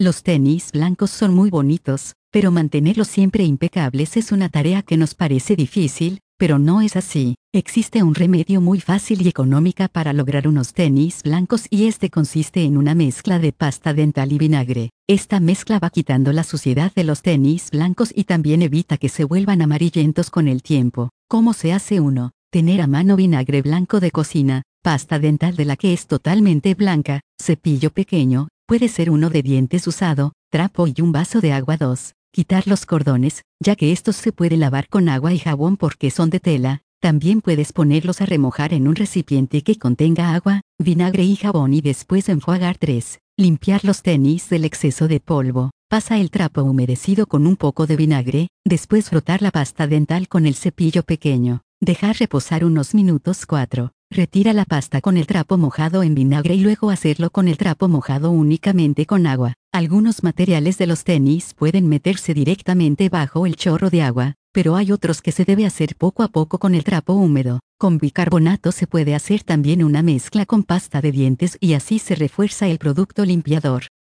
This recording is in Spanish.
Los tenis blancos son muy bonitos, pero mantenerlos siempre impecables es una tarea que nos parece difícil, pero no es así. Existe un remedio muy fácil y económica para lograr unos tenis blancos y este consiste en una mezcla de pasta dental y vinagre. Esta mezcla va quitando la suciedad de los tenis blancos y también evita que se vuelvan amarillentos con el tiempo. ¿Cómo se hace uno? Tener a mano vinagre blanco de cocina, pasta dental de la que es totalmente blanca, cepillo pequeño, puede ser uno de dientes usado, trapo y un vaso de agua. 2. Quitar los cordones, ya que estos se puede lavar con agua y jabón porque son de tela. También puedes ponerlos a remojar en un recipiente que contenga agua, vinagre y jabón y después enjuagar. 3. Limpiar los tenis del exceso de polvo. Pasa el trapo humedecido con un poco de vinagre, después frotar la pasta dental con el cepillo pequeño. Dejar reposar unos minutos. 4. Retira la pasta con el trapo mojado en vinagre y luego hacerlo con el trapo mojado únicamente con agua. Algunos materiales de los tenis pueden meterse directamente bajo el chorro de agua, pero hay otros que se debe hacer poco a poco con el trapo húmedo. Con bicarbonato se puede hacer también una mezcla con pasta de dientes y así se refuerza el producto limpiador.